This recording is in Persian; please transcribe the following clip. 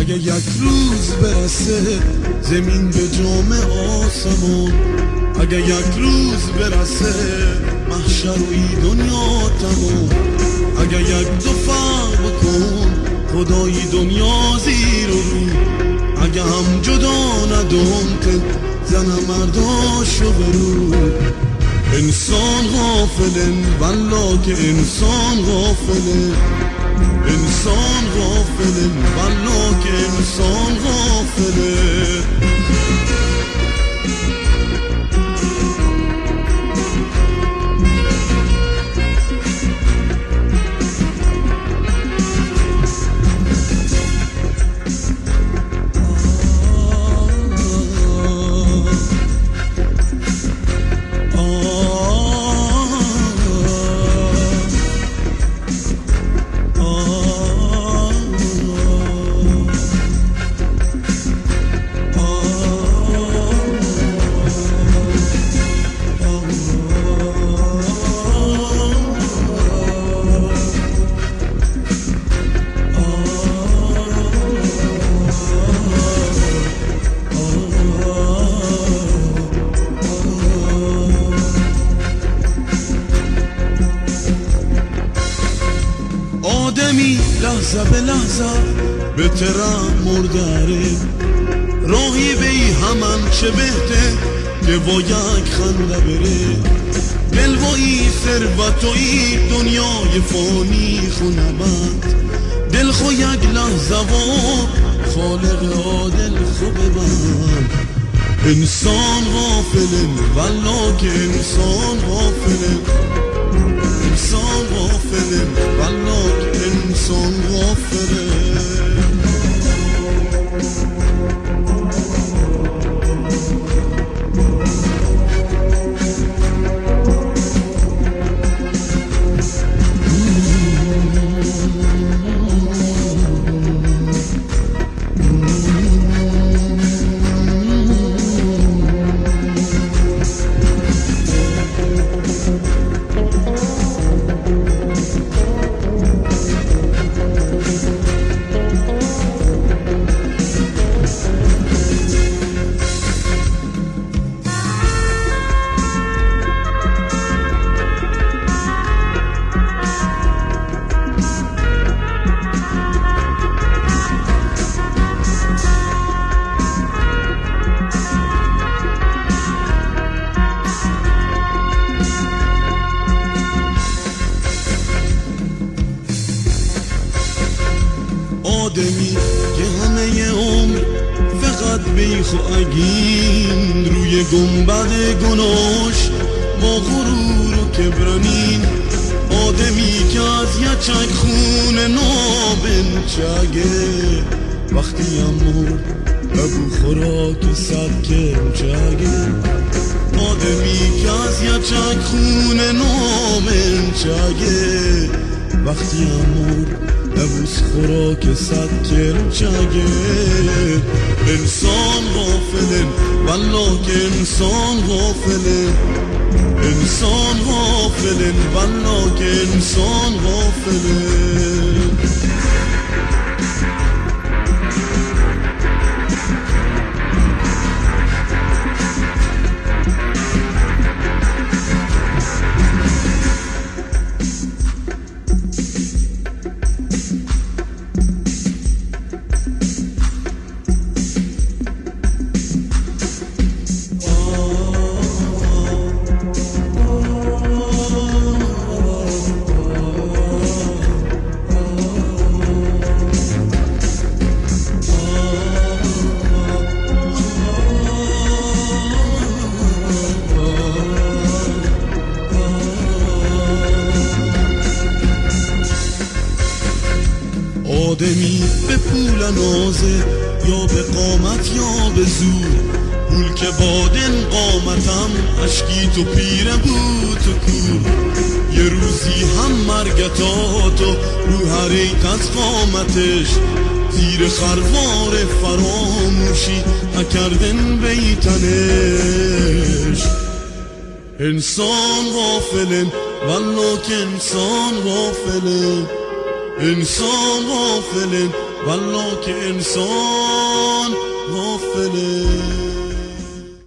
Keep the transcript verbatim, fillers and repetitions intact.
اگه یک روز برسه زمین به جام آسمون، اگه یک روز برسه محشر و ای دنیا تموم، اگه یک دو فرق بکن خدای دنیا زیر و رو، اگه هم جدا ندم کن زن مرداشو برو. انسان غافلن والله که انسان غافلن، انسان غافلن والله که انسان غافلن. آدمی لحظه به لحظه به ترم مرداره، راهی به ای همان چه بهته که با یک خنده بره. دل و ای ثروت و ای دنیای فانی خونه بند، دل خو یک لحظه و خالق عادل خو ببند. انسان غافلن والله که انسان غافلن، انسان غافلن والله که انسان غافلن. آدمی که همه عمر فقط بیخ و اگین، روی گنبد گناش با غرور و کبرانین. آدمی که از یچک خون نابنچگه وقتی هم مرد ابو خوراک صد کمچگه. آدمی که از یچک خون نابنچگه وقتی هم مرد ابوس خوراک صد کرچگه. انسان غافلن والله که انسان غافلن، انسان غافلن والله که انسان غافلن. آدمی به پول نازه یا به قامت یا به زور، پول که بادن قامتم اشکی تو پیره بود تو کور. یه روزی هم مرگتاتو رو حریق از قامتش، زیر خروار فراموشی نکردن بیتنش. انسان غافلن والله که انسان غافلن، انسان غافلن والله که انسان غافله.